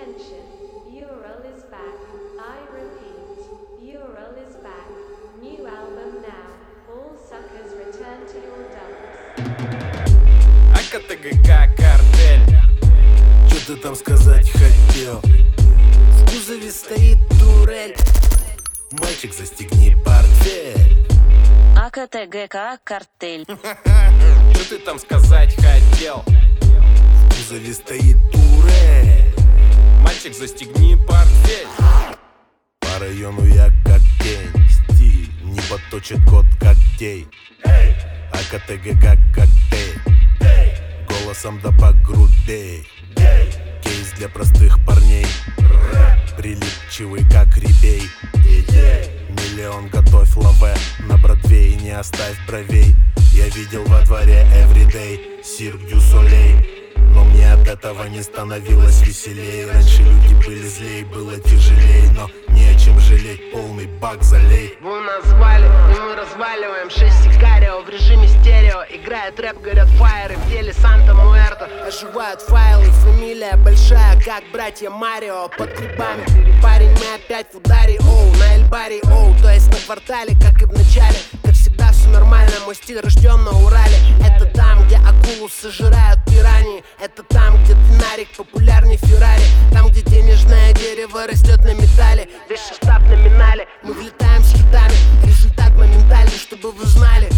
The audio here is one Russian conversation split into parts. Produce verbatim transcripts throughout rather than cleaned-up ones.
Attention, Ural is back. I repeat, Ural is back. New album now. All suckers return to your dumps. АКТГК картель. Чё ты там сказать хотел? В кузове стоит турель. Мальчик, застегни портфель. АКТГК картель. Чё ты там сказать хотел? В кузове стоит турель. Мальчик, застегни портфель. По району я как тень. Стиль не подточит кот когтей. АКТГК коктейль. Голосом да погрубей. Кейс для простых парней. Прилипчивый как ребей. Миллион готовь лаве. На Бродвее не оставь бровей. Я видел во дворе everyday Cirque du Soleil. Но мне от этого не становилось веселей. Раньше люди были злей, было тяжелей. Но не о чем жалеть, полный бак залей. Вы нас звали, и мы разваливаем шесть сикарио в режиме стерео. Играет рэп, горят фаеры в деле Санта Муэрто. Оживают файлы, фамилия большая, как братья Марио. Под грибами, парень, мы опять в ударе, оу. На Эльбаре, оу, то есть на квартале, как и в начале. Как всегда все нормально, мой стиль рожден на Урале. Это там, где акулу сожирают пираньи. Это там, где динарик популярней Феррари. Там, где денежное дерево растет на металле. Весь штаб номинале, мы влетаем с хитами. Результат моментальный, чтобы вы знали.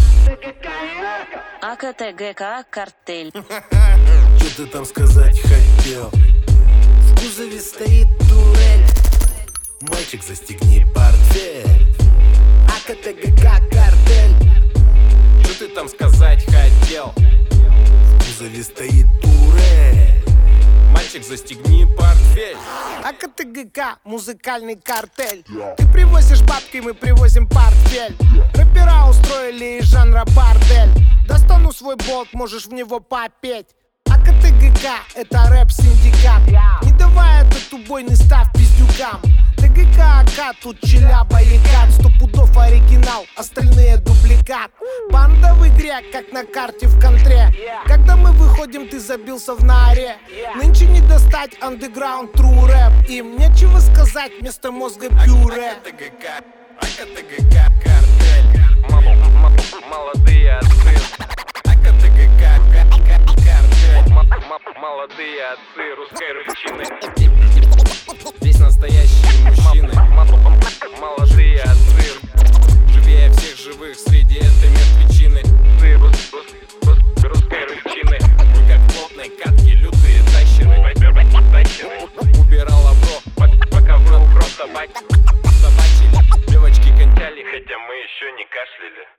АКТГК картель. Чё ты там сказать хотел? В кузове стоит турель. Мальчик, застегни портфель. АКТГК картель. Чё ты там сказать хотел? В кузове стоит турель. Мальчик, застегни портфель. АКТГК, музыкальный картель. Ты привозишь бабки, мы привозим портфель. Рэпера устроили из жанра бордель. Достану свой болт, можешь в него попеть. АКТГК, это рэп-синдикат. Не давай этот убойный став пиздюкам. ТГК, АК, тут челяба и кат. Сто пудов оригинал, остальные дубликат. Банда в игре, как на карте в контре. Когда мы выходим, ты забился в норе. Нынче не достать андеграунд, тру рэп. Им нечего сказать, вместо мозга пюре. АКТГК, АКТГК картель. Молодые отцы. АКТГК картель. Молодые отцы русской рыбчины. Здесь настоящие мужчины. Молодые отцы. Живее всех живых среди этой мертвечины. Ты русской рыбчины. Мы как в плотной катке лютые тащеры. Убирала бро, пока в рот просто собачили. Девочки кончали, хотя мы еще не кашляли.